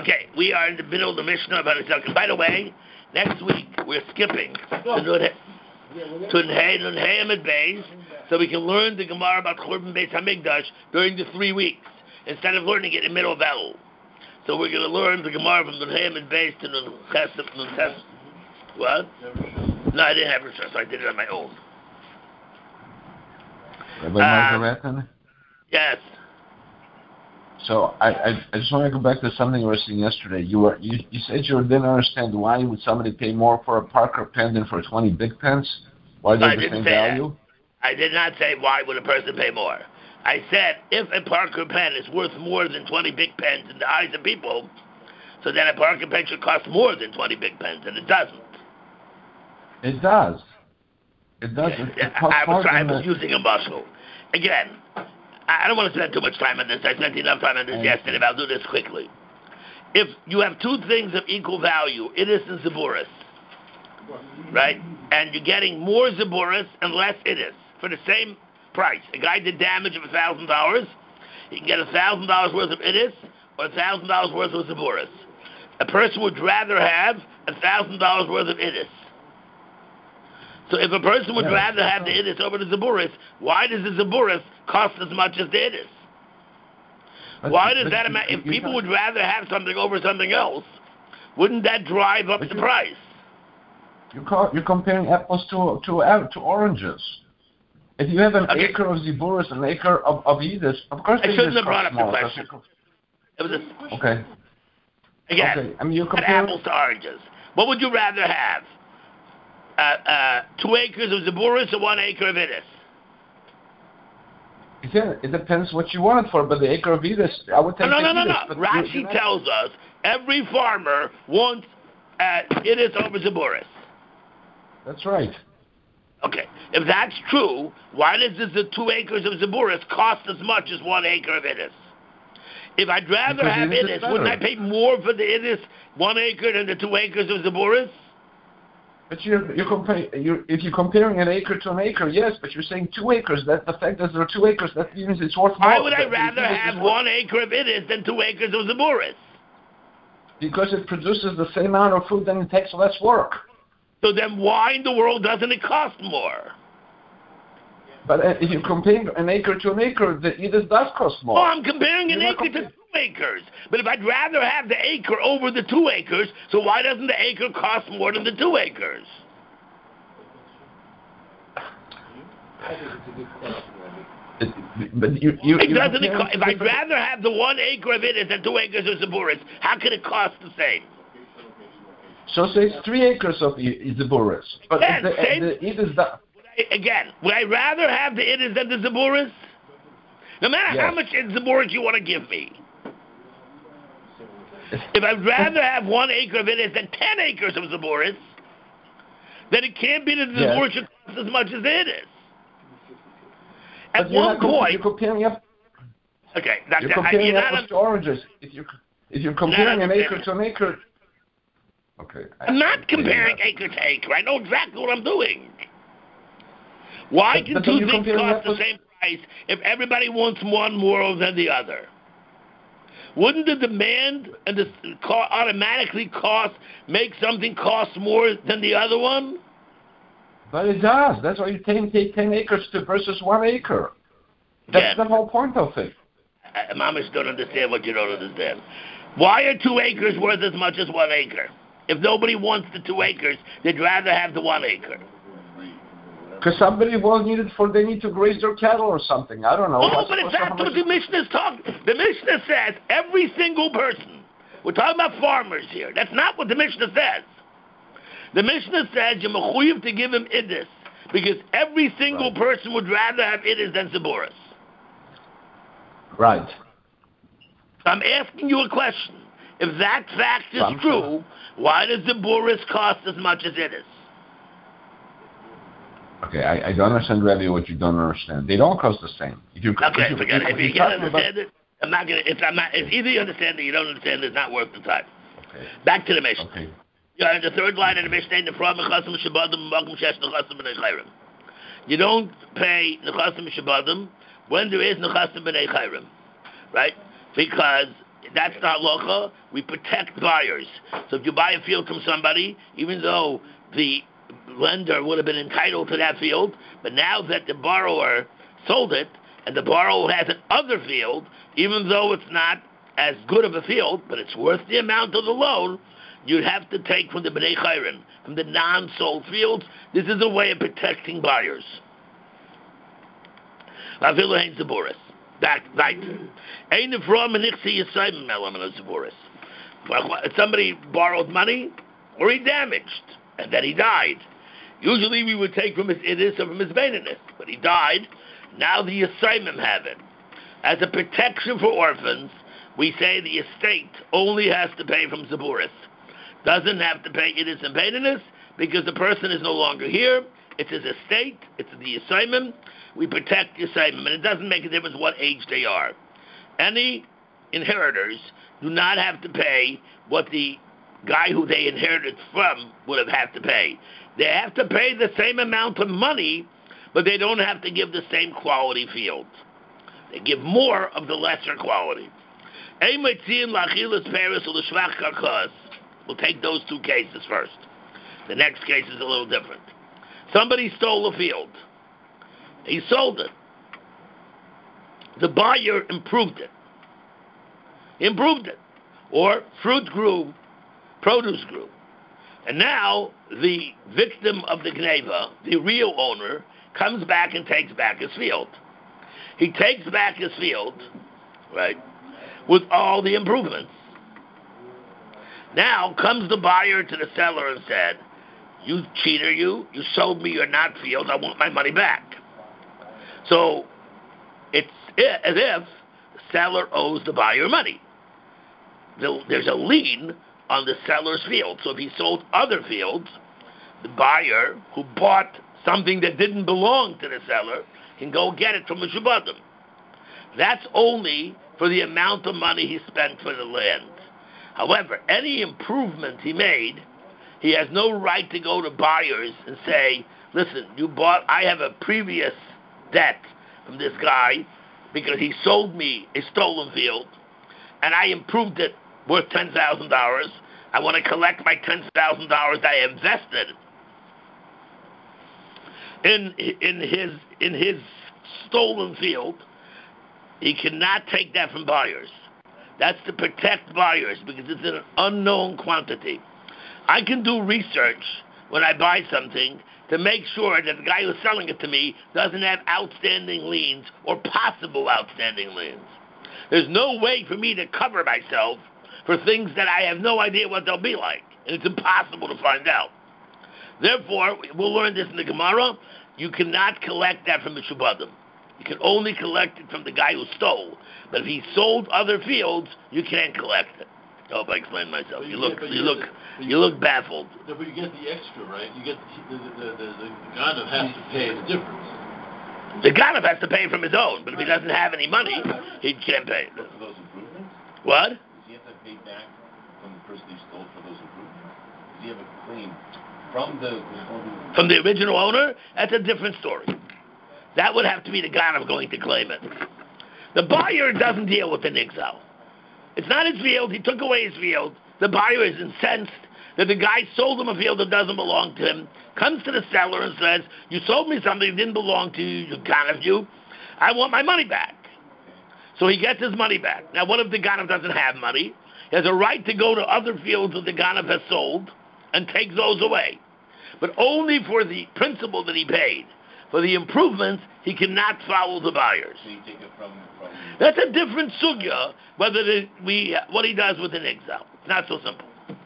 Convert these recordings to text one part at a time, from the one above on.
Okay, we are in the middle of the Mishnah about a second. By the way, next week we're skipping to Nunhei Amid Beis, so we can learn the Gemara about Churban Beis Hamikdash during the 3 weeks instead of learning it in the middle of Elul. So we're going to learn the Gemara from Nunhei Amid Beis to Nun Ches. What? No, I didn't have research, so I did it on my own. Yes. So I just want to go back to something you were saying yesterday. You said you didn't understand why would somebody pay more for a Parker pen than for 20 big pens? Why they're the same value? I did not say why would a person pay more. I said if a Parker pen is worth more than 20 big pens in the eyes of people, so then a Parker pen should cost more than 20 big pens, and it doesn't. It does. It does. I was using a muscle. Again, I don't want to spend too much time on this. I spent enough time on this yesterday, but I'll do this quickly. If you have two things of equal value, Idis and Zaburis, right? And you're getting more Zaburis and less Idis for the same price. A guy did damage of $1,000, he can get $1,000 worth of Idis or $1,000 worth of Zaburis. A person would rather have $1,000 worth of Idis. So if a person would rather have the Idis over the Zaburis, why does the Zaburis cost as much as the Idis? Why does that matter? If people would rather have something over something else, wouldn't that drive up the price? You're comparing apples to oranges. If you have an acre of Zaburis and an acre of Idis, of course I shouldn't have brought up the question. It was okay. Again, okay. I mean, you're comparing apples to oranges. What would you rather have? 2 acres of Zaburis or 1 acre of Idis? It depends what you want it for, but the acre of Idis, I would take No. Rashi tells us every farmer wants Idis over Zaburis. That's right. Okay, if that's true, why does the 2 acres of Zaburis cost as much as 1 acre of Idis? If I'd rather have Idis, wouldn't I pay more for the Idis 1 acre than the 2 acres of Zaburis? But if you're comparing an acre to an acre, yes, but you're saying 2 acres. That the fact that there are 2 acres, that means it's worth more. Why would I rather have 1 acre of Idis than 2 acres of Zaburis? Because it produces the same amount of food and it takes less work. So then why in the world doesn't it cost more? But if you're comparing an acre to an acre, the Idis does cost more. Oh, I'm comparing an acre to 2 acres. But if I'd rather have the acre over the 2 acres, so why doesn't the acre cost more than the 2 acres? I think it's a good question. But it doesn't. If I'd rather have the 1 acre of Idis than 2 acres of Zaburis, how could it cost the same? So say it's 3 acres of Zaburis. But the Idis... Again, would I rather have the Idis than the Zaburis? No matter how much Zaburis you want to give me. If I'd rather have 1 acre of Idis than 10 acres of Zaburis, then it can't be that the Zaburis should cost as much as the Idis. At one point... You're comparing up... Okay, you're comparing apples to oranges. If you're comparing an acre to an acre... Okay. I'm not comparing acre to acre. I know exactly what I'm doing. Why can 2 things cost the same price if everybody wants one more than the other? Wouldn't the demand and the automatically make something cost more than the other one? But it does. That's why you take 10 acres versus 1 acre. That's the whole point of it. Mamish don't understand what you don't understand. Why are 2 acres worth as much as 1 acre? If nobody wants the 2 acres, they'd rather have the 1 acre. Because somebody will need it they need to graze their cattle or something. I don't know. Oh, but it's not what the Mishnah is talking. The Mishnah says every single person. We're talking about farmers here. That's not what the Mishnah says. The Mishnah says you're mechuyev to give him Idis because every single person would rather have Idis than Zaburis. Right. I'm asking you a question. If that fact is true, why does Zaburis cost as much as Idis? Okay, I don't understand really what you don't understand. They don't cost the same. Forget it. If you can't understand it, I'm not gonna. It's either you understand it, or you don't understand it. It's not worth the time. Okay. Back to the Mishnah. Okay. Yeah, in the 3rd line of the Mishnah, in the front, you don't pay nechasim shabadim when there is nechasim b'nei chayrim, right? Because that's the halacha. We protect buyers. So if you buy a field from somebody, even though the lender would have been entitled to that field, but now that the borrower sold it, and the borrower has another field, even though it's not as good of a field, but it's worth the amount of the loan, you'd have to take from the B'nai Chayrin, from the non-sold fields. This is a way of protecting buyers. Somebody borrowed money, or he damaged, and then he died. Usually we would take from his idis or from his baininess, but he died. Now the Yisraimim have it. As a protection for orphans, we say the estate only has to pay from Zaburis. Doesn't have to pay idis and baininess, because the person is no longer here. It's his estate. It's the Yisraimim. We protect Yisraimim, and it doesn't make a difference what age they are. Any inheritors do not have to pay what the guy who they inherited from would have had to pay. They have to pay the same amount of money, but they don't have to give the same quality field. They give more of the lesser quality. We'll take those two cases first. The next case is a little different. Somebody stole a field. He sold it. The buyer improved it. He improved it. Or fruit grew, produce grew. And now the victim of the gneva, the real owner, comes back and takes back his field. He takes back his field, right, with all the improvements. Now comes the buyer to the seller and said, "You cheater, you sold me your not field, I want my money back." So it's as if the seller owes the buyer money. There's a lien on the seller's field. So if he sold other fields, the buyer who bought something that didn't belong to the seller can go get it from the Shabbatim. That's only for the amount of money he spent for the land. However, any improvement he made, he has no right to go to buyers and say, "Listen, I have a previous debt from this guy because he sold me a stolen field and I improved it worth $10,000. I want to collect my $10,000 I invested in his stolen field." He cannot take that from buyers. That's to protect buyers because it's an unknown quantity. I can do research when I buy something to make sure that the guy who's selling it to me doesn't have outstanding liens or possible outstanding liens. There's no way for me to cover myself for things that I have no idea what they'll be like, and it's impossible to find out. Therefore, we'll learn this in the Gemara, you cannot collect that from the Shabbatim. You can only collect it from the guy who stole. But if he sold other fields, you can't collect it. I hope I explained myself. You look baffled. No, but you get the extra, right? You get the Ganav has to pay the difference. The Ganav has to pay from his own, but if he doesn't have any money, he can't pay. For those improvements? What? Does he have to pay back from the person he stole for those improvements? Does he have a claim from the original owner? That's a different story. That would have to be the Ganav going to claim it. The buyer doesn't deal with the nigzal. It's not his field. He took away his field. The buyer is incensed that the guy sold him a field that doesn't belong to him, comes to the seller and says, "You sold me something that didn't belong to you, Ganav you. I want my money back." So he gets his money back. Now, what if the Ganav doesn't have money? He has a right to go to other fields that the Ganav has sold and take those away. But only for the principal that he paid. For the improvements, he cannot follow the buyers. So you take it from... That's a different sugya, what he does with an exile. It's not so simple.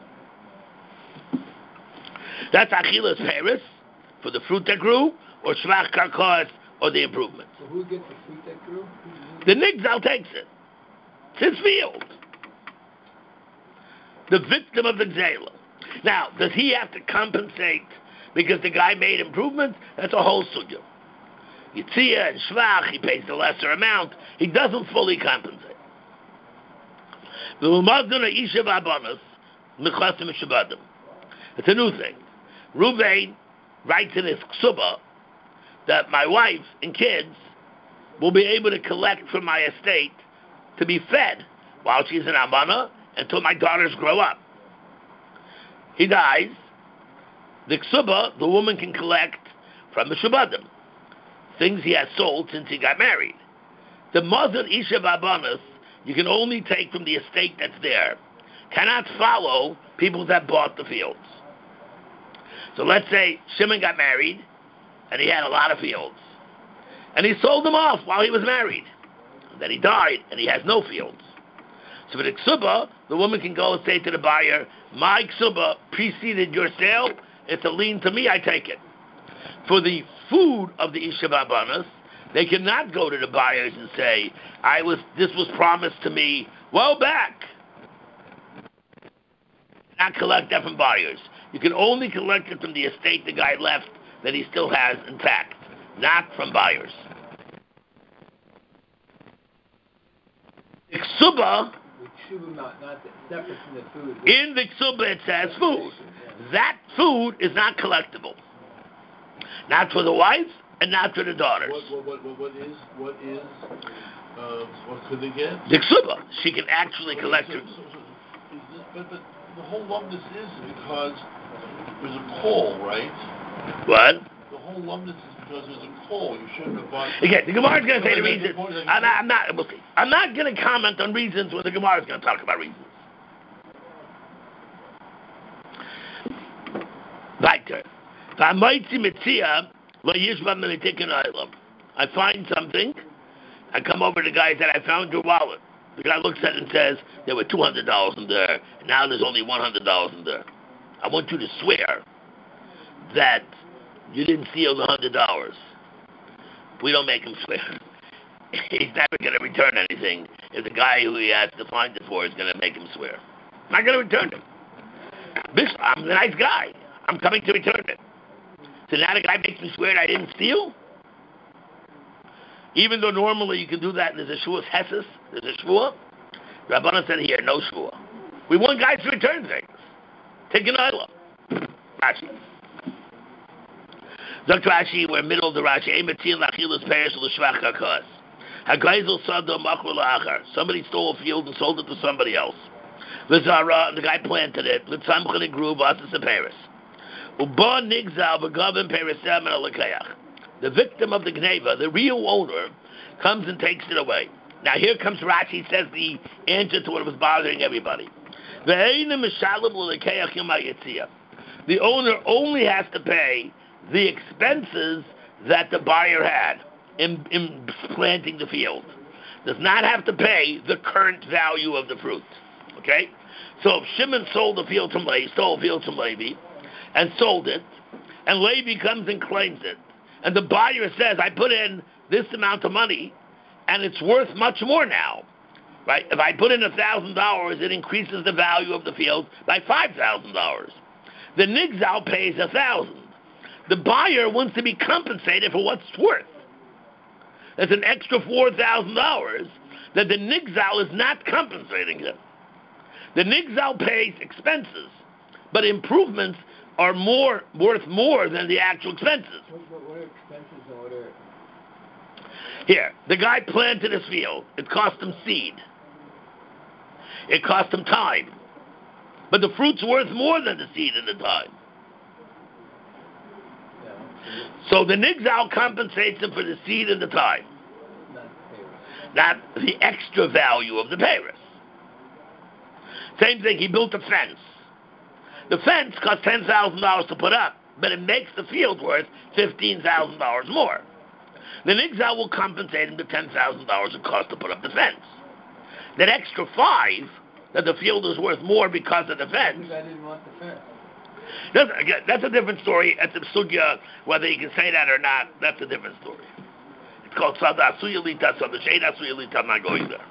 That's Achilas Paris, for the fruit that grew, or Shvach Karkos, or the improvements. So who gets the fruit that grew? The Nigzal takes it. It's his field. The victim of the Gzela. Now, does he have to compensate because the guy made improvements? That's a whole sugya. Yitzia and Shvach, he pays the lesser amount. He doesn't fully compensate. It's a new thing. Ruvain writes in his ksuba that my wife and kids will be able to collect from my estate to be fed while she's an almana until my daughters grow up. He dies. The ksuba, the woman can collect from the shubadim, things he has sold since he got married. The mother isha v'abanas, you can only take from the estate that's there. Cannot follow people that bought the fields. So let's say Shimon got married, and he had a lot of fields. And he sold them off while he was married. And then he died, and he has no fields. So for the ksuba, the woman can go and say to the buyer, my ksuba preceded your sale, it's a lien to me, I take it. For the food of the isha v'abanas, they cannot go to the buyers and say, this was promised to me well back. Not collect that from buyers. You can only collect it from the estate the guy left that he still has intact, not from buyers. The ksuba, not separate from the food. In the ksuba it says food. That food is not collectible. Not for the wife and not for the daughters. What could they get? The ksuba. She can actually collect it. But the whole lumpness is because there's a call, right? What? The whole lumpness is because there's a call. You shouldn't have bought. Again, the Gemara is going to say the reasons. I'm not going to comment on reasons when the Gemara is going to talk about reasons. Weiter. I find something. I come over to the guy and said, I found your wallet. The guy looks at it and says, there were $200 in there, and now there's only $100 in there. I want you to swear that you didn't steal the $100. We don't make him swear. He's never going to return anything if the guy who he has to find it for is going to make him swear. I'm not going to return it. I'm the nice guy. I'm coming to return it. So now the guy makes me swear that I didn't steal? Even though normally you can do that and there's a Shuas Hesses, there's a Shvua. Rabbanan said here, no Shvua. We want guys to return things. Take an island. Rashi. Dr. Rashi, we're middle of the Rashi. Somebody stole a field and sold it to somebody else. V'zara, and the guy planted it. V'tzamchan it grew, v'asas a Paris. Uba nigzal v'gavim perisem and alakayach. The victim of the gneva, the real owner, comes and takes it away. Now here comes Rashi, says the answer to what was bothering everybody. The owner only has to pay the expenses that the buyer had in planting the field. Does not have to pay the current value of the fruit. Okay? So if Shimon stole a field from Levi, and sold it, and Levi comes and claims it, and the buyer says, I put in this amount of money, and it's worth much more now, right? If I put in $1,000, it increases the value of the field by $5,000. The nigzal pays $1,000. The buyer wants to be compensated for what's it's worth. That's an extra $4,000 that the nigzal is not compensating him. The nigzal pays expenses, but improvements are worth more than the actual expenses. What are expenses and what are... Here, the guy planted his field. It cost him seed. It cost him time. But the fruit's worth more than the seed and the time. So the nigzal compensates him for the seed and the time. Not the extra value of the peiros. Same thing, he built a fence. The fence cost $10,000 to put up, but it makes the field worth $15,000 more. The nigzal will compensate him the $10,000 it cost to put up the fence. That extra $5,000 that the field is worth more because of the fence. I didn't want the fence. That's a different story. At the sugya, whether you can say that or not, that's a different story. It's called Sada Suyalita, Sada Sheda Suyalita. I'm not going there.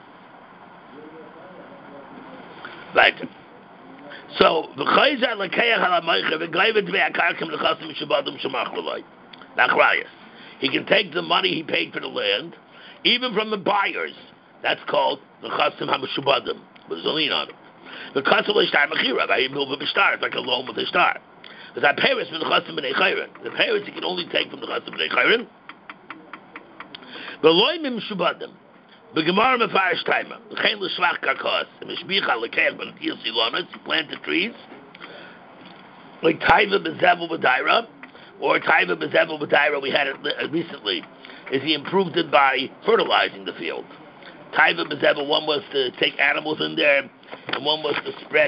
Right. So the chayza lekayach halamaycha v'gleivet ve'akarkim lechasim shabadim shemach l'lay. Nachrayas. He can take the money he paid for the land, even from the buyers. That's called the chasim hamashubadim. But there's a lien on it. The chasim l'ishtar mechira. By even over b'shtar, it's like a loan with a shtar. But that peiros from the chasim b'nei chayrin. The peiros he can only take from the chasim b'nei chayrin. The loymim shubadim. The Gemara Mefarish Timer. L'chein l'shvach karkos. Mishbicha l'keich b'natiyas ilonos. He planted trees. Like Taiva Bezevel B'daira. Or Taiva Bezevel B'daira, we had it recently. Is he improved it by fertilizing the field. Taiva Bezevel, one was to take animals in there. And one was to spread,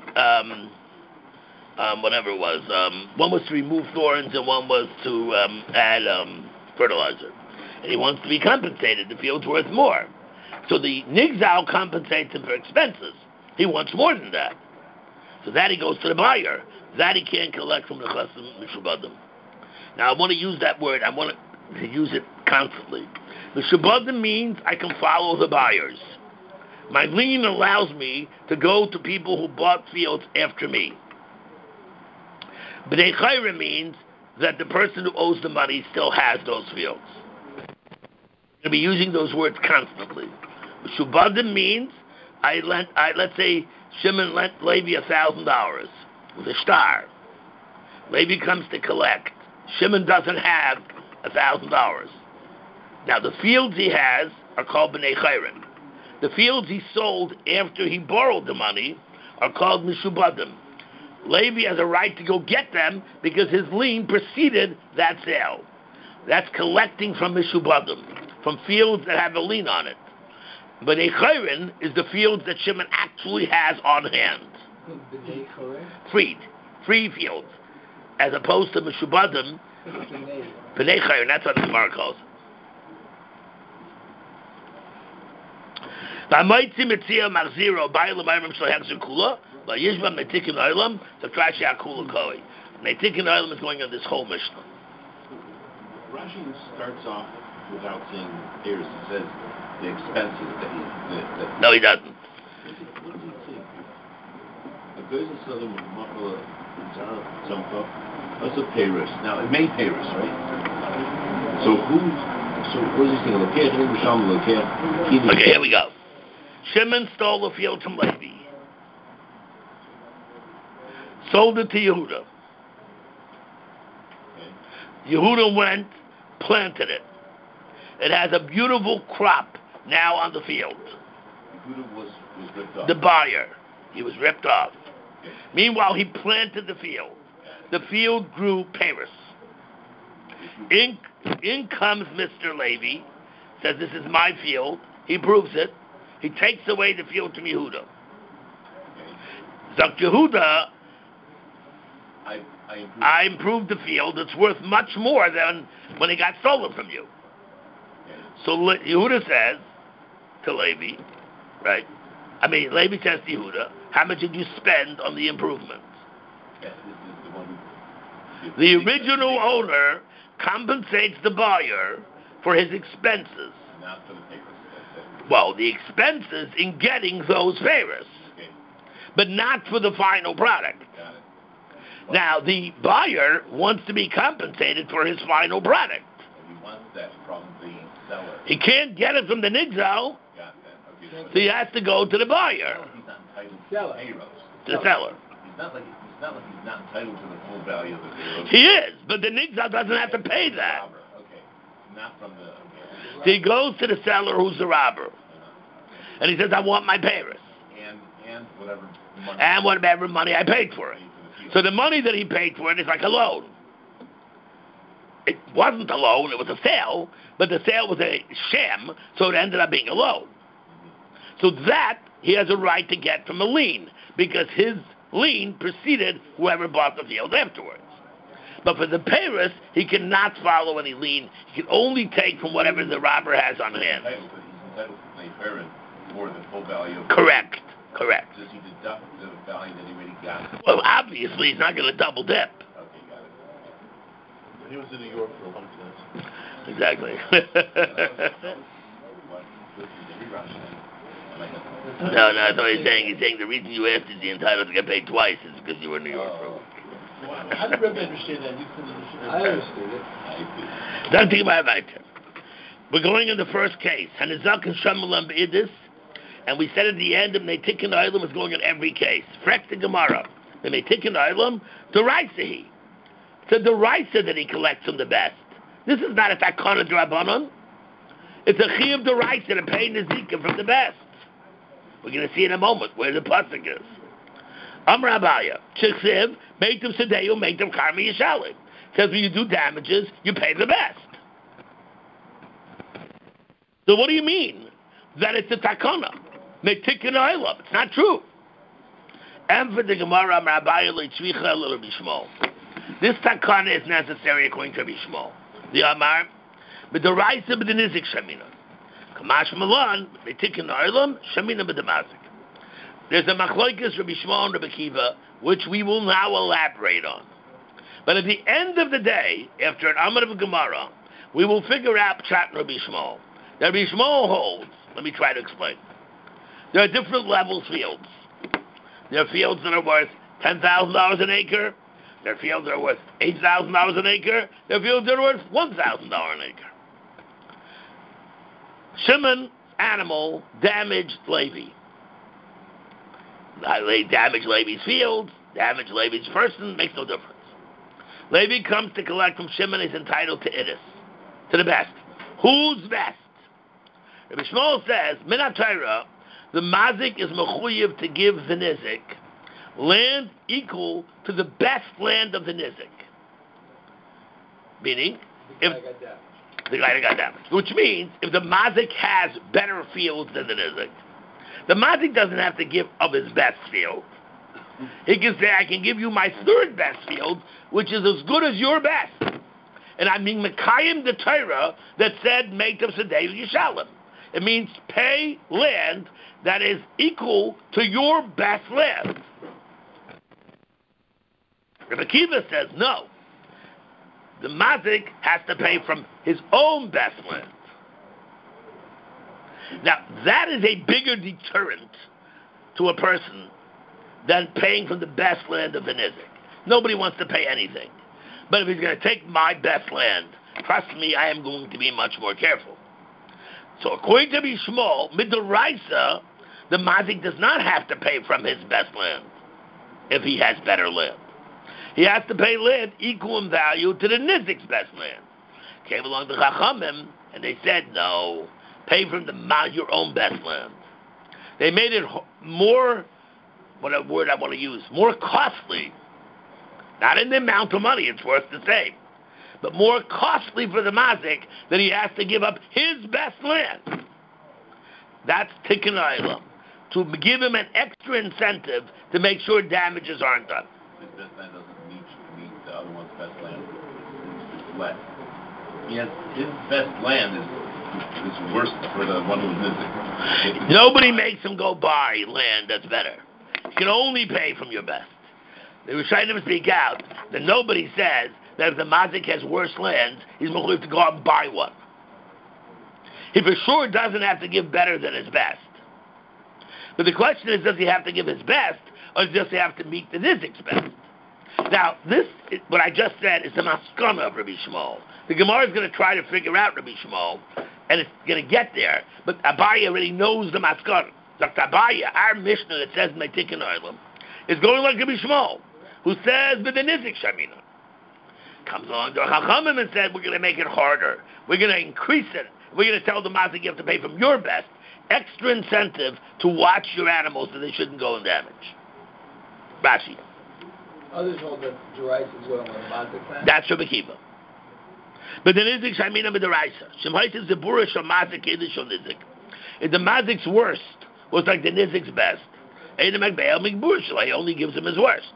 whatever it was. One was to remove thorns and one was to add fertilizer. And he wants to be compensated. The field's worth more. So the Nigzal compensates him for expenses. He wants more than that. So that he goes to the buyer. That he can't collect from the Chasam Mishubadim. Now I want to use that word. I want to use it constantly. Mishubadim means I can follow the buyers. My lien allows me to go to people who bought fields after me. B'nei Chayra means that the person who owes the money still has those fields. I'm going to be using those words constantly. Mishubadim means let's say Shimon lent Levi $1,000 with a star. Levi comes to collect. Shimon doesn't have $1,000. Now the fields he has are called B'nei Chayrim. The fields he sold after he borrowed the money are called Mishubadim. Levi has a right to go get them because his lien preceded that sale. That's collecting from Mishubadim, from fields that have a lien on it. But Chayrin is the fields that Shimon actually has on hand. Free fields. As opposed to Mishubadim, B'nei Chayrin, that's what the Gemara calls it. The Amaitzi Metzia Marziro, Baila Mayram Shalhexer Kula, but Yishba Metikin Oilam, Satrashi Akula Koi. Metikin Oilam is going on this whole Mishnah. Rashi starts off without saying heirs. He says the expenses that he. No, he doesn't. What does he say? A goes to Southern Mapala Zampa. That's a payris. Now it made payris, right? So what is he saying? Okay, here we go. Shimon stole a field from Levi. Sold it to Yehuda. Okay. Yehuda went, planted it. It has a beautiful crop now on the field. Yehuda was ripped off. The buyer. He was ripped off. Okay. Meanwhile, he planted the field. The field grew Paris. In comes Mr. Levi, says this is my field. He proves it. He takes away the field from Yehuda. Zak Yehuda, I improved the field. It's worth much more than when it got stolen from you. So Yehuda says to Levi, right? I mean, Levi says to Yehuda, how much did you spend on the improvements? The original owner compensates the buyer for his expenses. Not for the papers. Well, the expenses in getting those favors, but not for the final product. Got it. Now, the buyer wants to be compensated for his final product. And he wants that from the seller. He can't get it from the Nigzal, Got that. Okay. so he has to go to the buyer, He's not entitled to the payros. to the seller. It's not like he's not entitled to the full value of the payros. He is, but the Nigzal doesn't have to pay that. Okay. Not from the. So he goes to the seller who's the robber, and he says, I want my payros. And whatever money. And whatever money I paid for it. So the money that he paid for it is like a loan. It wasn't a loan, it was a sale, but the sale was a sham, so it ended up being a loan. So that he has a right to get from a lien, because his lien preceded whoever bought the field afterwards. But for the payros, he cannot follow any lien. He can only take from whatever the robber has on hand. He's entitled to pay payros for the full value of the Correct. Does he deduct the value that he already got? Well, obviously, he's not going to double dip. Okay, got it. He was in New York for a long time. Exactly. No, that's what he's saying. He's saying the reason you asked is he entitled to get paid twice is because you were in New York. How did Rebbe understand that? You couldn't understand that? I understood it. Don't think about it. We're going in the first case. Hanizak and Shamalam B'idis. And we said at the end, the Meitikin Oilam is going in every case. Frek the Gemara. The Meitikin Oilam, the Raisahi. It's a Deraisa that he collects from the best. This is not a Takana Drabanan. It's a chiyuv d'oraisa to pay nezika from the best. We're going to see in a moment where the pasuk is. Amar Abaya, Chiksiv, Meitim Sedeyu, Meitim Karmi Yishalim. Says when you do damages, you pay the best. So what do you mean? That it's a takana. Meitikun Oilam. It's not true. And for the Gemara, Amar Abaya, Leitzvicha, Lil Bishmol. This takana is necessary according to Bishmol. The Amar, B'doraisa b'denizik Shamina. Kamash Malan, Meitikun Oilam, Shamina b'demazik. There's a machloikas Rabbi Shmuel and Rabbi Kiva, which we will now elaborate on. But at the end of the day, after an Amar of Gemara, we will figure out Pshat and Rabbi Shmuel. Now, Rabbi Shmuel holds, let me try to explain. There are different levels fields. There are fields that are worth $10,000 an acre. There are fields that are worth $8,000 an acre. There are fields that are worth $1,000 an acre. Shimon, animal, damaged Levi. Damage Levi's field, damage Levi's person, makes no difference. Levi comes to collect from Shimon, he's entitled to Idis, to the best. Who's best? Rabbi Shmuel says, Minat Torah, the mazik is mechuyev to give the nizik land equal to the best land of the nizik. Meaning, if the guy that got damaged. Which means, if the mazik has better fields than the nizik, the mazik doesn't have to give of his best field. He can say, I can give you my third best field, which is as good as your best. And I mean, Mekayim the Torah that said, Meitim Sedeyu Yishalim. It means pay land that is equal to your best land. Rabbi Kiva says, no. The mazik has to pay from his own best land. Now, that is a bigger deterrent to a person than paying from the best land of the nizik. Nobody wants to pay anything. But if he's going to take my best land, trust me, I am going to be much more careful. So according to Bishmol, Midoraisa, the mazik does not have to pay from his best land if he has better land. He has to pay land equal in value to the nizik's best land. Came along the Chachamim, and they said, no, pay from your own best land. They made it more, what a word I want to use, more costly. Not in the amount of money, it's worth the same. But more costly for the mazik that he has to give up his best land. That's tikkun olam. To give him an extra incentive to make sure damages aren't done. His best land doesn't meet the other one's best land. It's less. His best land is worse for the one who's missing. Nobody makes him go buy land that's better. You can only pay from your best. They were trying to speak out that nobody says that if the mazik has worse lands, he's going to have to go out and buy one. He for sure doesn't have to give better than his best. But the question is, does he have to give his best, or does he have to meet the nizik's best? Now, what I just said, is the maskana of Rabbi Shmuel. The Gemara is going to try to figure out Rabbi Shmuel, and it's going to get there, but Abaye already knows the maskana. Dr. Abaye, our Mishnah that says Meitikun Olam, is going like Rabbi Shmuel, who says the nizik shamina. Comes along to Chachamim and said, we're going to make it harder. We're going to increase it. We're going to tell the mazik you have to pay from your best. Extra incentive to watch your animals so they shouldn't go in damage. Rashi. Others hold that Deraisa is going on the mazik plan. That's Rabbi Kiva. But the nizik shamina b'deraisa. Shemhait is the bura shamazik kedish shal nizik. If the mazik's worst was like the nizik's best, he only gives him his worst.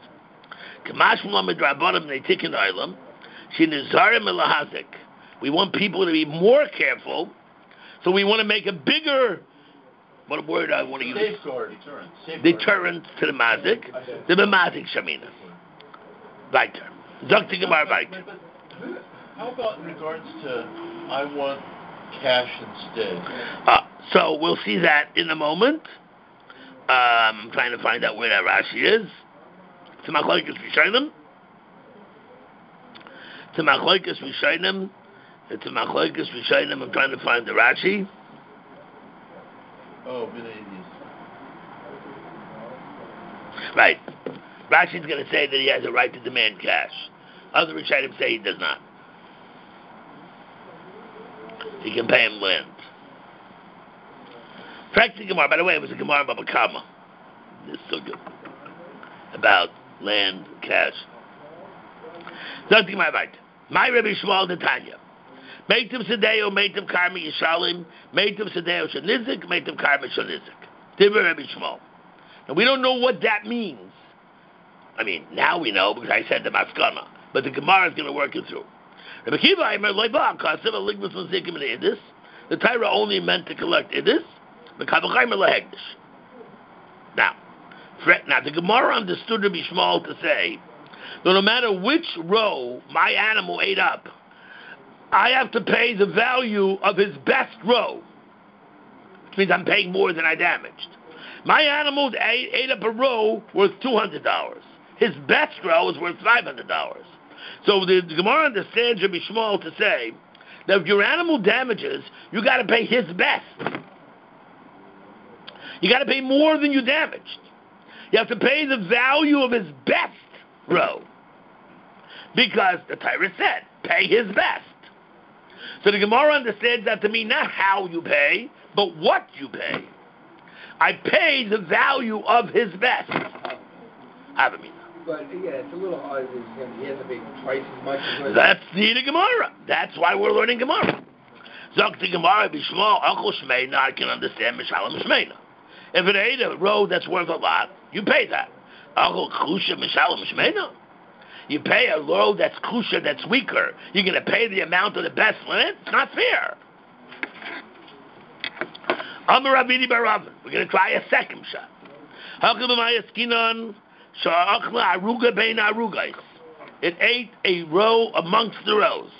We want people to be more careful, so we want to make a bigger, what word I want to use? Safeguard. Deterrent to the mazik, the mazik shamina. Weiter. Dr. Gemara weiter. How about in regards to, I want cash instead? So we'll see that in a moment. I'm trying to find out where that Rashi is. To Machlokes Rishonim. I'm trying to find the Rashi. Oh, B'nai. Right. Rashi's going to say that he has a right to demand cash. Other Rishonim say he does not. He can pay him land. Practically Gemara, by the way, it was a Gemara Baba Kama. It's so good. About land, cash. Something my Rabbi Shmuel Netanya. Meitim Sedeo, Meitim Karmi Yishalim, Meitim Sedeo Shanizik, Meitim Karmi Shanizik. Dibber Rabbi Shmuel. Now we don't know what that means. I mean, now we know because I said the Maskana. But the Gemara is going to work it through. Rabbi Kiva, Aimer Loiba, Kasev, Ligmas Mazikim in Idis. The Torah only meant to collect Idis. The Kavachaimer Lahegdish. Now, the Gemara understood Rabbi Shmuel to say, no matter which row my animal ate up, I have to pay the value of his best row, which means I'm paying more than I damaged. My animal ate up a row worth $200. His best row is worth $500. So the Gemara understands Rabbi Shmuel to say that if your animal damages, you got to pay his best. You got to pay more than you damaged. You have to pay the value of his best row. Because the Torah said, pay his best. So the Gemara understands that to mean not how you pay, but what you pay. I pay the value of his best. Avamina. But yeah, it's a little hard. He has to pay twice as much. That's the Gemara. That's why we're learning Gemara. Zok the Gemara b'Shmuel Uncle Shmeina. I can understand Mishalem Shmeina. If it ain't a road that's worth a lot, you pay that. Uncle Kusha Mishalem Shmeina. You pay a road that's kusha, that's weaker. You're going to pay the amount of the best land? It's not fair. Amar Ravini Baravin. We're going to try a second shot. It ate a row amongst the rows.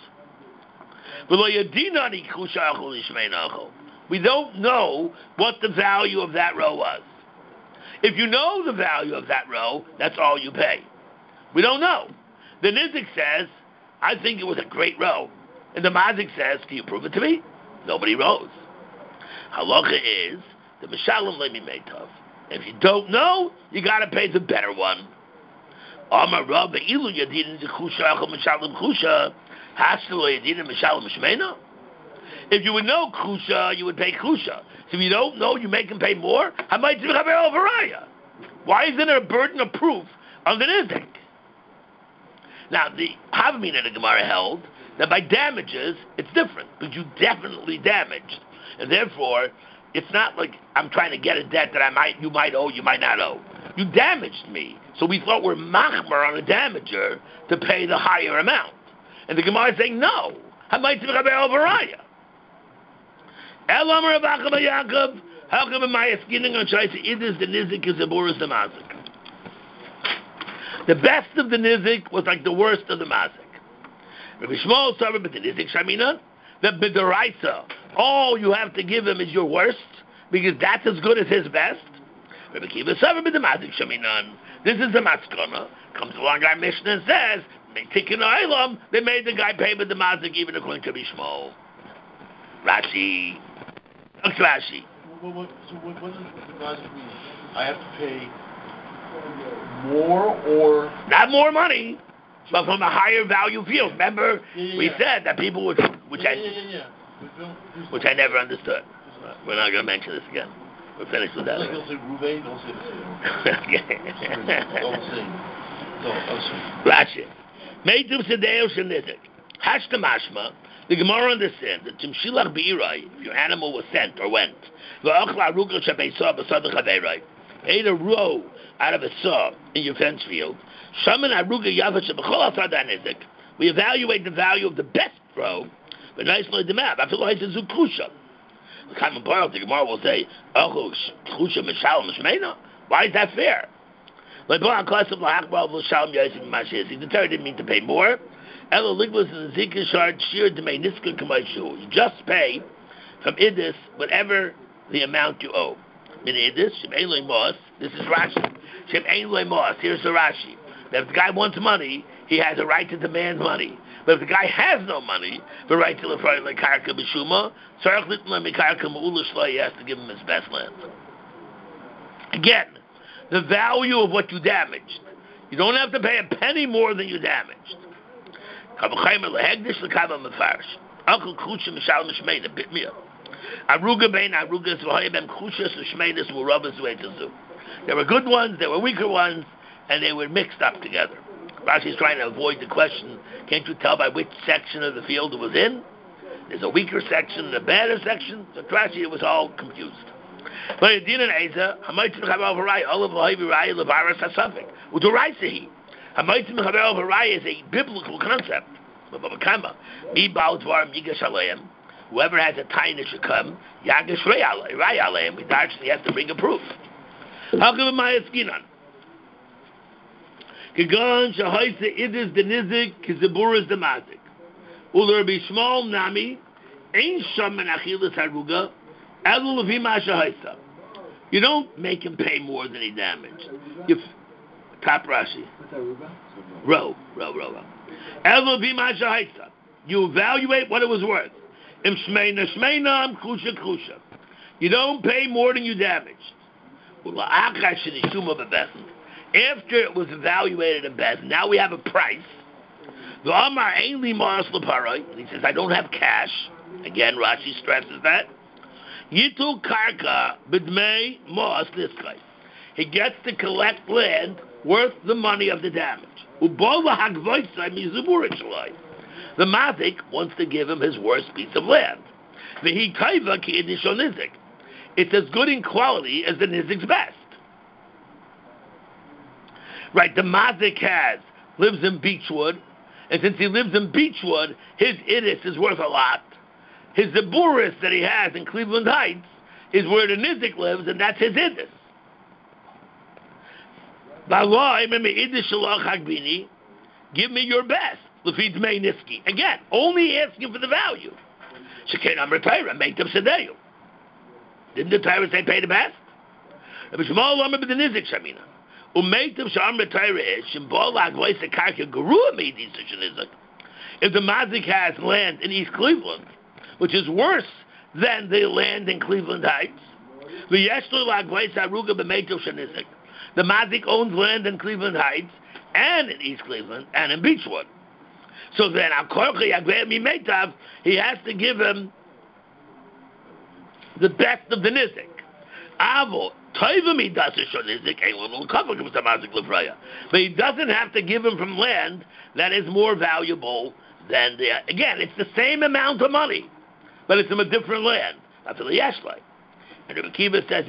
We don't know what the value of that row was. If you know the value of that row, that's all you pay. We don't know. The Nizik says, I think it was a great row. And the Mazik says, can you prove it to me? Nobody rows. Halacha is, the Mishalem Lemi Meitov. If you don't know, you got to pay the better one. Amar Rav Ilu Yadin Kusha Achel Mishalem Kusha Haslo Yadin Mishalem Shmeina. If you would know Kusha, you would pay Kusha. So if you don't know, you make him pay more. How might you have a Why isn't there a burden of proof on the Nizik? Now, the Havamina in the Gemara held that by damages, it's different, because you definitely damaged. And therefore, it's not like I'm trying to get a debt that you might owe, you might not owe. You damaged me. So we thought we're machmer on a damager to pay the higher amount. And the Gemara is saying, no. How come am I skinning on Shaita Idis the Nizik is the Boris the Mazik? The best of the Nizik was like the worst of the Mazik. Rabbi Shmuel saw but the Nizik Shamina, the B'daraisa, all you have to give him is your worst, because that's as good as his best. Rabbi Kiva saw but the Mazik Shaminan. This is the Maskana. Comes along our Mishnah and says, Tikkun Olam, they made the guy pay with the Mazik even according to Rabbi Shmuel. Rashi. So what does the Mazik mean? I have to pay more or not more money, but from a higher value field. Remember, we said that people would, which I never understood. We're not going to mention this again. We're finished with that. Like they'll say Ruvain, don't say the Rashi. Meitum Sedeo Shenizik. Hashtamashma. The Gemara understands that Timshilach Beirai, if your animal was sent or went, ate a row out of a saw in your fence field. We evaluate the value of the best row, but nicely the map. After the Gemara will say, why is that fair? The Torah didn't mean to pay more. You just pay from Idis whatever the amount you owe. This is Rashi. Here's the Rashi. If the guy wants money, he has a right to demand money. But if the guy has no money, the right to the like karka b'shuma, he has to give him his best land. Again, the value of what you damaged. You don't have to pay a penny more than you damaged. Aruga bein arugas v'hoyem chushas u'shmeinis murabas v'etazu. There were good ones, there were weaker ones, and they were mixed up together. Rashi's trying to avoid the question, can't you tell by which section of the field it was in? There's a weaker section and a better section. So Rashi, it was all confused. But Yedin and Eza, Hamaitzim Chavel Harai, Olav Lahavi Rai, Levaras HaSafik. Uduraisehi. Hamaitzim Chavel Harai is a biblical concept. Whoever has a tiny should come. Yagish Rai Aleim. We actually have to bring a proof. How come my skinan? Kagan Shahaisa Idis the Nizik, Kizaburas the Mazik. Ulur be small Nami, Ain Shaman Achilas Haruga, Elul Vima Shahaisa. You don't make him pay more than he damaged. Top Rashi. Row. Elul Vima Shahaisa. You evaluate what it was worth. Im Shmeina Shmeinam Kusha. You don't pay more than you damaged. After it was evaluated in Bez, now we have a price. The Amar Ainli Maras Leparai. He says, I don't have cash. Again, Rashi stresses that. Yitu Karka Bidmei Maras Liskai. He gets to collect land worth the money of the damage. The Mazik wants to give him his worst piece of land. It's as good in quality as the Nizik's best. Right, the Mazik lives in Beechwood, and since he lives in Beechwood, his Idis is worth a lot. His Zaburis that he has in Cleveland Heights is where the Nizik lives, and that's his Idis. Give me your best. Again, only asking for the value. Make them Sadeyu. Didn't the Torah say pay the best? If the Mazik has land in East Cleveland, which is worse than the land in Cleveland Heights, the Mazik owns land in Cleveland Heights and in East Cleveland and in Beechwood. So then, he has to give him the best of the Nizik. But he doesn't have to give him from land that is more valuable than the... Again, it's the same amount of money, but it's from a different land. And Rabbi Kiva says,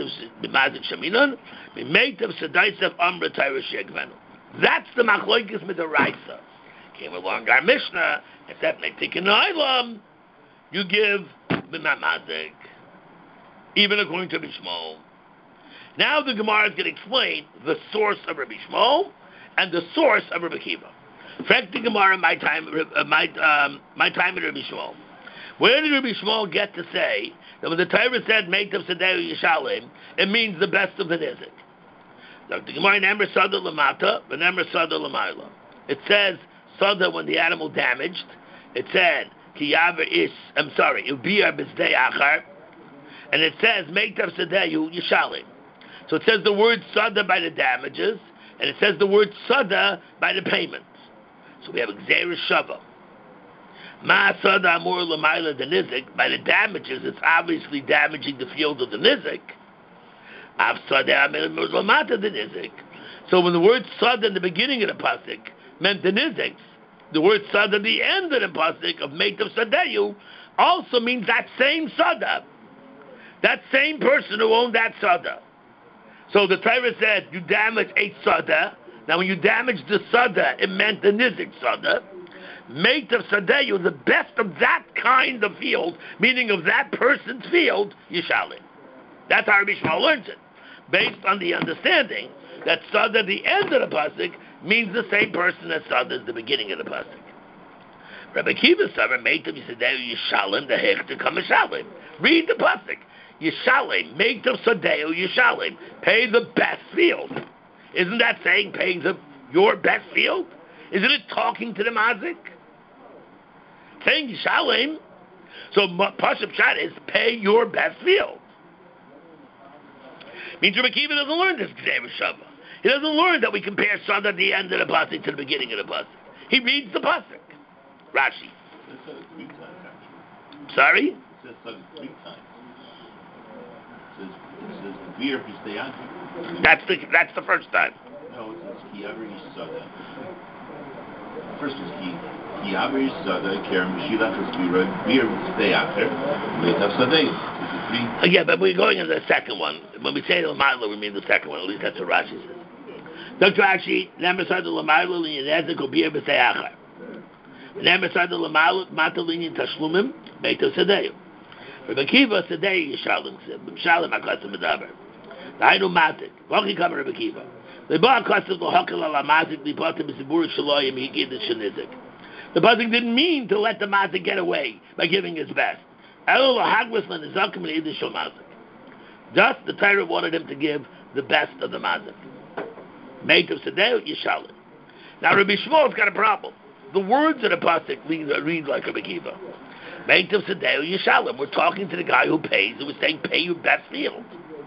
that's the Machloikis Midaraisa. Came along our Mishnah, except Netikin you give the Mazik, even according to Rabbi Shmuel. Now the Gemara is going to explain the source of Rabbi Shmuel and the source of Rabbi Kiva. Frank the Gemara, my time at Rabbi Shmuel. Where did Rabbi Shmuel get to say that when the Torah said make them Sadeu Yishalim, it means the best of the Nizik? The Gemara Nemer Sada Lamata, the Nemer Sada Lamayla. It says Sada when the animal damaged. It said Kiyaver is Ubiyar Bizdei Achar. And it says, make them Sadeyu Yishalim. So it says the word Sada by the damages, and it says the word Sada by the payments. So we have Xeris Shava. Ma Sada Amur Lamaila the Nizik, by the damages, it's obviously damaging the field of the Nizik. Av Sada Amur Lamata the Nizik. So when the word Sada in the beginning of the Pasuk meant the Nizik, the word Sada at the end of the Pasuk of make them Sadeyu also means that same Sada. That same person who owned that Sada. So the Torah said, you damaged 8 Sada. Now when you damaged the Sada, it meant the Nizik Sada. Make the Sadeyu the best of that kind of field, meaning of that person's field, Yishalim. That's how Rabbi Shmuel learns it. Based on the understanding that Sada at the end of the Pasuk means the same person as Sada at the beginning of the Pasuk. Rabbi Kiva Savar made them Sadeyu Yishalim, the Hech to come Yishalim. Read the Pasuk. Yishalim, make them Sadeu Yishalim. Pay the best field. Isn't that saying pay your best field? Isn't it talking to the Mazik? Saying Yishalim. So Pashup Shad is pay your best field. Means Rabbi Kiva doesn't learn this Gzeir Shava. He doesn't learn that we compare Sada at the end of the Pasuk to the beginning of the Pasuk. He reads the Pasuk. Rashi. Sorry? says Sada 3 times. It says Beer B'Steyach. That's the first time. No, it says Ki Aver Yisada. First was Ki Aver Yisada, Kerem B'Shilach Esbira, Beer B'Steyach, Leitav Sadeh. Yeah, but we're going into the second one. When we say L'Mayla, we mean the second one. At least that's what Rashi says. Dr. Ashi, Nemersad L'Mayla L'Yinezek U'Beer B'Steyach. Nemersad L'Mayla Matalini Tashlumim Beito Sadeh. Rabbi Kiva Sadeh Yishalim Shalom HaKasim Medaber. Dainu Matik. V'chi Kam Rabbi Kiva. The Pasuk didn't mean to let the mazik get away by giving his best. Just the Torah wanted him to give the best of the mazik. Now Rabbi Shmuel's got a problem. The words of the pasuk read like Rabbi Kiva. We're talking to the guy who pays, who was saying, pay your best field.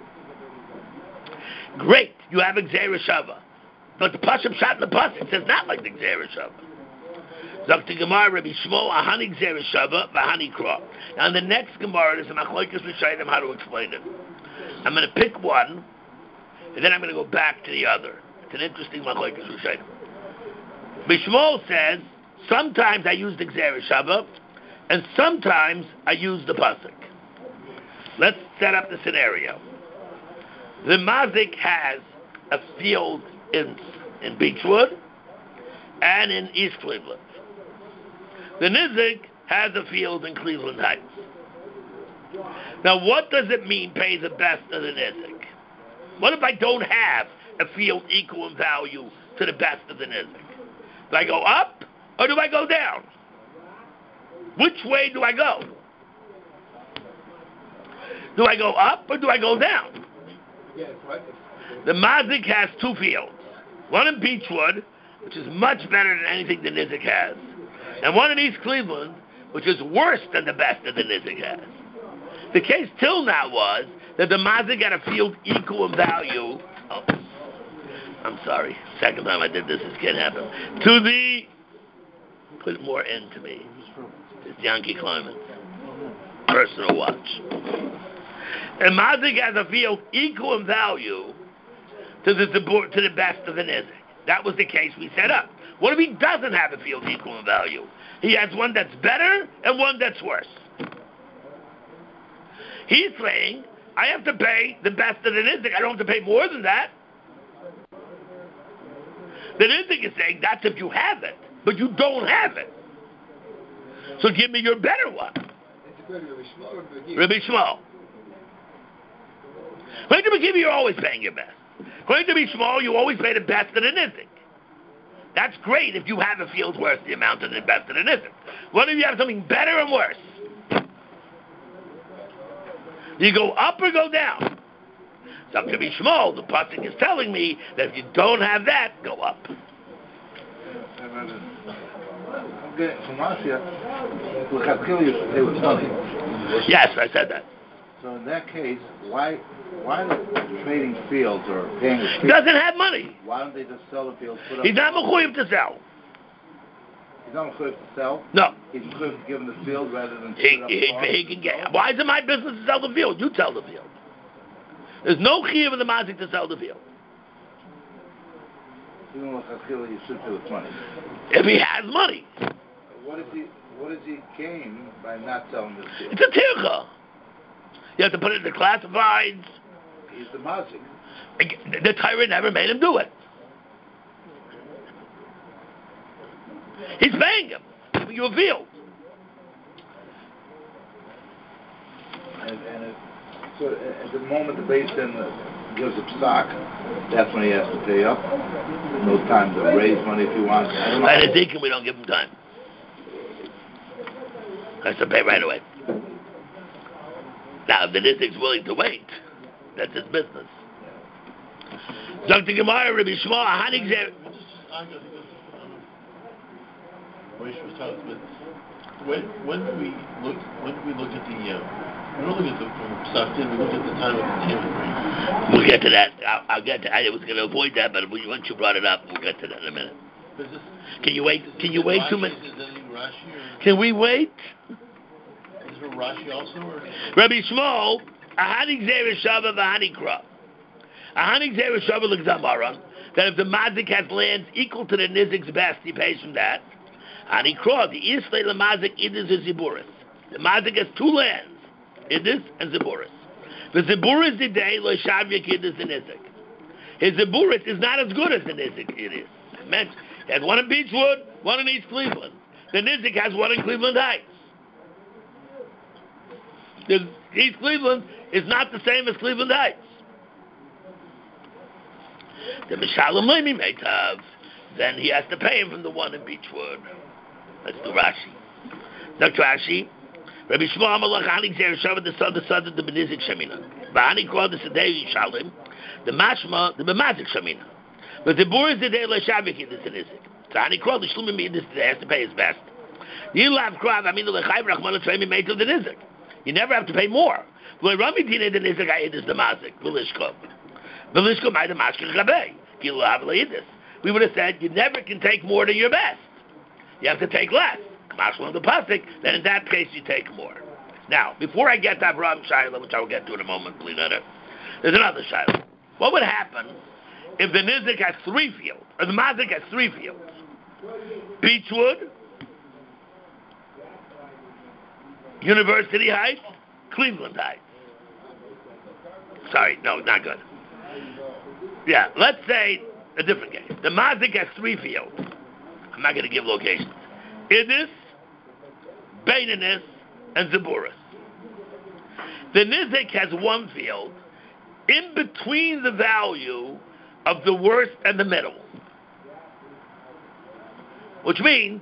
Great, you have a Gzeira Shava. But the Pasuk shot in the Pasuk says not like the Gzeira Shava. Dr. Gemara, Rabbi Shmuel, Ahani Gzeira Shava, Vahani Kra. Now in the next Gemara, there's a Machlokes Rishonim how to explain it. I'm going to pick one, and then I'm going to go back to the other. It's an interesting Machlokes Rishonim. Rabbi Shmuel says, sometimes I use the Gzeira Shava, and sometimes I use the Pasuk. Let's set up the scenario. The mazik has a field in Beechwood and in East Cleveland. The nizik has a field in Cleveland Heights. Now, what does it mean, pay the best of the nizik? What if I don't have a field equal in value to the best of the nizik? Do I go up or do I go down? Which way do I go? Do I go up or do I go down? The mazik has 2 fields. One in Beechwood, which is much better than anything the nizik has, and one in East Cleveland, which is worse than the best that the nizik has. The case till now was that the mazik had a field equal in value. Oh, I'm sorry. Second time I did this can't happen. To the, put more into me. It's Yankee Climate. Personal watch. And mazik has a field equal in value to the best of the nizik. That was the case we set up. What if he doesn't have a field equal in value? He has one that's better and one that's worse. He's saying, I have to pay the best of the nizik. I don't have to pay more than that. The nizik is saying, that's if you have it, but you don't have it. So give me your better one. Rabbi Shmuel. According to Rabbi you're always paying your best. According to Rabbi Shmuel, you always pay the best of the nizik. That's great if you have a field worth the amount of the best of the nizik. What if you have something better and worse? You go up or go down? So to Rabbi Shmuel, the pasuk is telling me that if you don't have that, go up. Yes, I said that. So in that case, why are trading fields or paying? He doesn't have money. Why don't they just sell the fields? He's not mechuyev to sell. He's not mechuyev to sell. No. He's mechuyev to give him the field rather than. He can get. Why is it my business to sell the field? You sell the field. There's no chiyuv in the mazik to sell the field. Even with Chachila, you should pay with money. If he has money. What does he gain by not selling this field? It's a tircha. You have to put it in the classifieds. He's the mazik. The Torah never made him do it. He's paying him, giving you a field. So at the moment the base then gives up stock, that's when he has to pay up. No time to raise money if he wants. Right, at Deacon, we don't give him time. Has to pay right away. Now, if the nizik's willing to wait, that's his business. Dr. Gemara, Rabbi Shmuel, Hanik Zer. When do we look at the? We don't look at the Psachim. We look at the time of the Taman, right? We'll get to that. I'll get to. I was going to avoid that, but once you brought it up, we'll get to that in a minute. Can you wait? Can you wait 2 minutes? Can we wait? from Rashi also? Or? Rabbi Shmuel, Ahani Gzeir Shava V'Ahani Kra. Ahani Gzeir Shava L'Gzamara, that if the Mazik has lands equal to the Nizik's best, he pays from that. Ahani Kra, the Islay L'Mazik Idis is Ziburis. The Mazik has two lands, Idis and Ziburis. The Ziburis the day Lo Shavyak Idis and Nizik. His Ziburis is not as good as the Nizik it is. He has one in Beechwood, one in East Cleveland. The Nizik has one in Cleveland Heights. The East Cleveland is not the same as Cleveland Heights. The Mishalem Leimi Meitav, then he has to pay him from the one in Beechwood. Let's do Rashi. Dr. Rashi, Rabbi Shmuel Amalach Hani Gzeir Shava the son of the Benizik Shemina. Bahani called the Sadei Yishalim, the Mashma, the Bemazik Shemina. But the Bur is the day Leshavik in the Nizik. So Hani called the Shlumim in this has to pay his best. You lav krav, I mean the Lechayv Rachman Tremi made to the Nizik. You never have to pay more. V'lo Rami Dina the Nizik Ayidis the Mazik. V'lishkom. V'lishkom Ayda Mashkech Chabei. Gilu Hav Leidis. We would have said you never can take more than your best. You have to take less. Mashma the Pasik, then in that case you take more. Now, before I get to Abraham Shaila, which I will get to in a moment, believe it or not, there's another Shaila. What would happen if the Nizik has 3 fields, or the Mazik has 3 fields? Beechwood, University Heights, Cleveland Heights. Sorry, no, not good. Yeah, let's say a different case. The Mazik has 3 fields. I'm not going to give locations. Idis, Beininus, and Zaburis. The Nizik has 1 field in between the value of the worst and the middle. Which means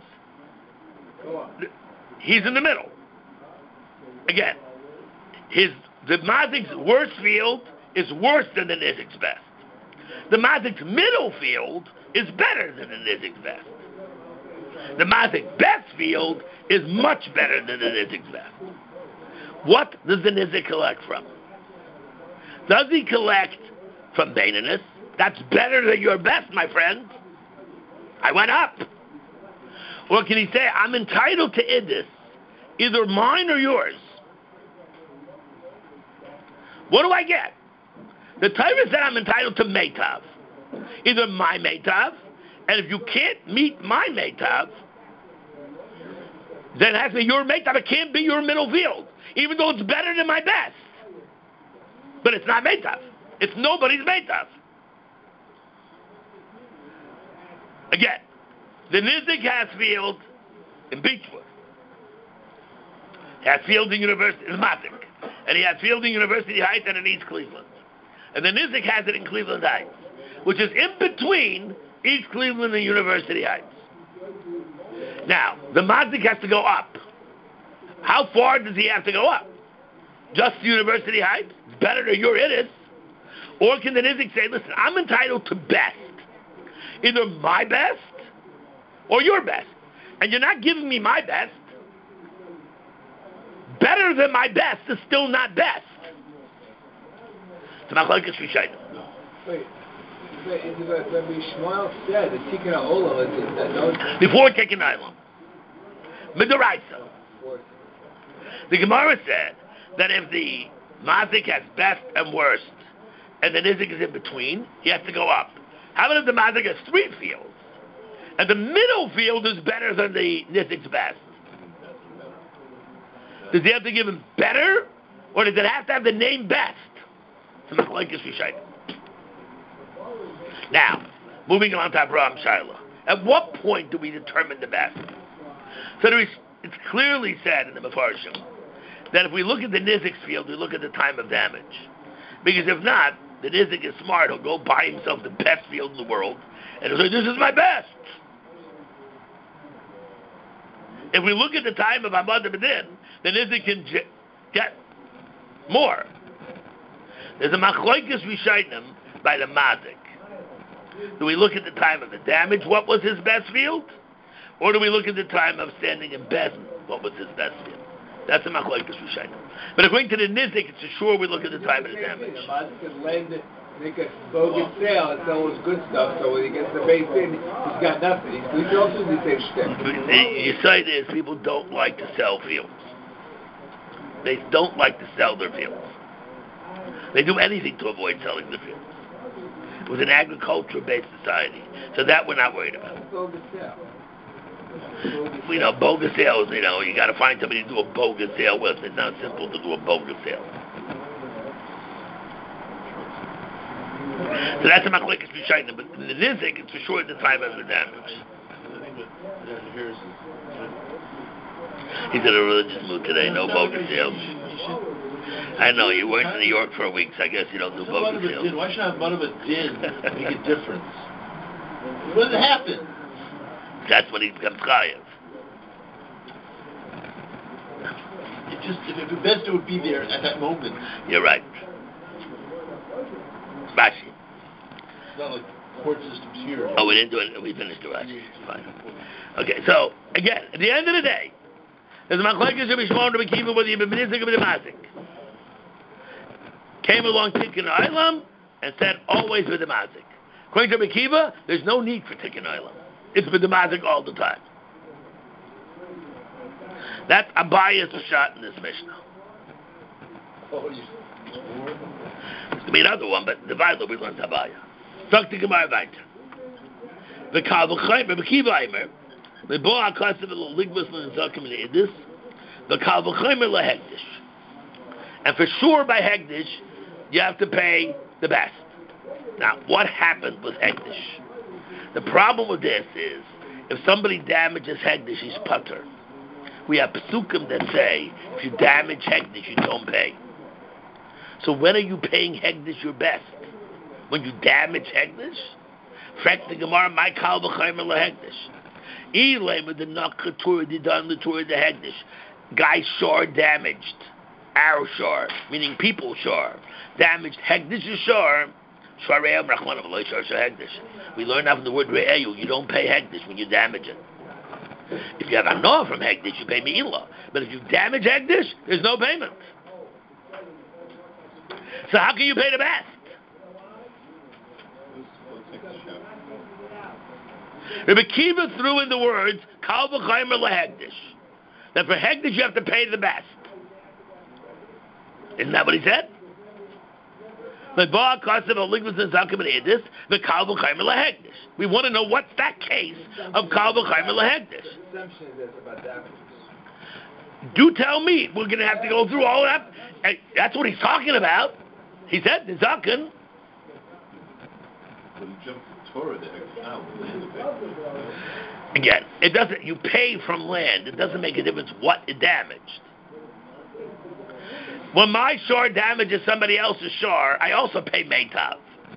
he's in the middle. Again, the Mazik's worst field is worse than the Nizik's best. The Mazik's middle field is better than the Nizik's best. The Mazik's best field is much better than the Nizik's best. What does the Nizik collect from? Does he collect from Beininus? That's better than your best, my friend. I went up. Or can he say, I'm entitled to Idis, either mine or yours? What do I get? The Torah said I'm entitled to Meitav. Either my Meitav, and if you can't meet my Meitav, then it has to be your Meitav. It can't be your middle field, even though it's better than my best. But it's not Meitav. It's nobody's Meitav. Again, the Nizik has field in Beechwood. He has field in University, in Mazik. And he has field in University Heights and in East Cleveland. And the Nizik has it in Cleveland Heights, which is in between East Cleveland and University Heights. Now, the Mazik has to go up. How far does he have to go up? Just to University Heights? It's better than your it is. Or can the Nizik say, listen, I'm entitled to best. Either my best or your best. And you're not giving me my best. Better than my best is still not best. It's machlokes Rishonim. Wait, Rabbi Shmuel said the Tikkun Olam is that before Tikkun Olam, Midoraisa. The Gemara said that if the Mazik has best and worst, and the Nizik is in between, he has to go up. How about if the Mazik has 3 fields, and the middle field is better than the Nizik's best? Does he have to give him better, or does it have to have the name best? It's machlokes Rishonim. Now, moving on to Abraham Shaila. At what point do we determine the best? So it's clearly said in the Mefarshim that if we look at the Nizik's field, we look at the time of damage. Because if not, the Nizik is smart. He'll go buy himself the best field in the world, and he'll say, this is my best. If we look at the time of Hamad B'din, the Nizik can get more. There's a machlokes Rishonim by the Mazik. Do we look at the time of the damage, what was his best field? Or do we look at the time of standing in Bezin, what was his best field? That's a machlokes Rishonim. But according to the Nizik, it's sure we look at the time of the damage. The Mazik can lend, make a bogus sale and sell his good stuff, so when he gets the base in, he's got nothing. He's also the same shtick. You say this, people don't like to sell fields. They don't like to sell their fields. They do anything to avoid selling their fields. It was an agriculture-based society, so that we're not worried about. Bogus sale. We know bogus sales. You got to find somebody to do a bogus sale with. It's not simple to do a bogus sale. So that's a machlekes b'shainim, but in the nizik, it's for sure the time of the damage. He's in a religious mood today. No bogus sales. I know, you weren't in New York for a week, so I guess you don't do bogus sales. Why should I have of a din make a difference? What did it happen? That's when he becomes chayav. If the best would be there at that moment. You're right. Rashi. It's not like court systems here. Oh, we didn't do it. We finished the Rashi. Fine. Okay, so, again, at the end of the day, there's a machlekes Rabbi Shimon to be keeping whether you've been b'nizik or b'nemazik. Came along Tikkun Olam and said always with the mazik. According to Rabbi Kiva, there's no need for Tikkun Olam. It's with the mazik all the time. That's Abaya's shot in this Mishnah. There's to be another one, but the Vayla we learned Abaya. Stuck to Gemara Vaita. The Kalvachayim, Rabbi Kiva Aimer, the Boa Kasav Ligmas Zakim in Idis, the Kalvachayim Lahegdish. And for sure by Hegdish, you have to pay the best. Now, what happened with Hegdish? The problem with this is, if somebody damages Hegdish, he's putter. We have Pesukim that say, if you damage Hegdish, you don't pay. So when are you paying Hegdish your best? When you damage Hegdish? Frek the Gemara, my kal v'chaymer lahegdish. Ilay with the nakatur, the done the tour the Hegdish. Guy shore damaged. Our shore, meaning people shore. Damaged Hegdish shore. Shareim rachman of shor Hegdish. We learn that from the word re'eyu. You don't pay Hegdish when you damage it. If you have a no from Hegdish, you pay Me'ilah. But if you damage Hegdish, there's no payment. So how can you pay the best? Rabbi Kiva threw in the words, Kal v'chaymer lahegdish. That for Hegdish you have to pay the best. Isn't that what he said? We want to know what's that case of Kal v'chaymer lahegdish. Do tell me. We're going to have to go through all that. And that's what he's talking about. He said the zaken. But he jumped to Torah there. Again, it doesn't. You pay from land. It doesn't make a difference what it damaged. When my shore damages somebody else's shore, I also pay meitav.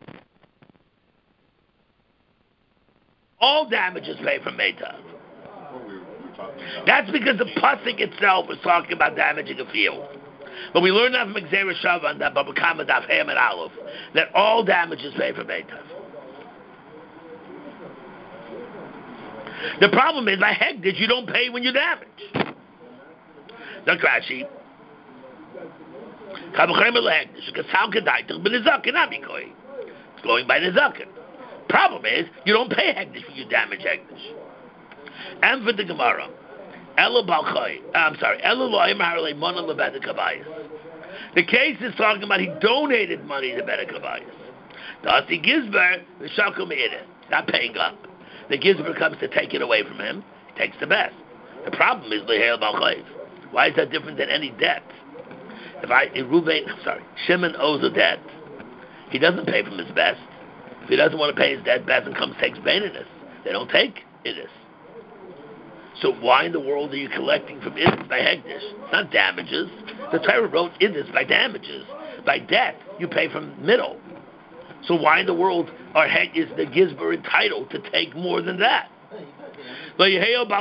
All damages pay from meitav. That's because the pasuk itself was talking about damaging a field. But we learned that from Xer Shavan, that Babakama Daf Hem and Aleph, that all damages pay from meitav. The problem is, by Hegdish, you don't pay when you damage. The Rashi. It's going by Nizakin. Problem is, you don't pay Hegdish when you damage Hegdish. And for the Gemara, the case is talking about he donated money to Beta Kabayas. The Asi Gizber, the Shakum Me'edeh, not paying up. The Gizber comes to take it away from him, he takes the best. The problem is Leheil Balchayv. Why is that different than any debt? Shimon owes a debt. He doesn't pay from his best. If he doesn't want to pay his debt, Bezin comes takes Baininus. They don't take Idis. So why in the world are you collecting from Idis by Hegdish? It's not damages. The Torah wrote Idis by damages. By debt, you pay from middle. So why in the world is the Gizber entitled to take more than that? By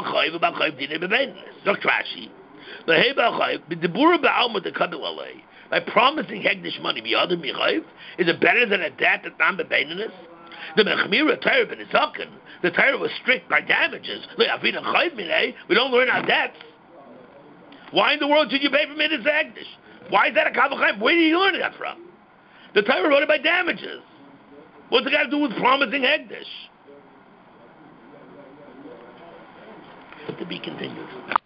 promising Hegdish money, is it better than a debt that not bebeininus? The Mechmira Torah ben Izaken, the Torah was strict by damages. We don't learn our debts. Why in the world should you pay from Idis Hegdish? Why is that a Kavachayim? Where did you learn that from? The Torah wrote it by damages. What's it got to do with promising Hegdish? To be continued.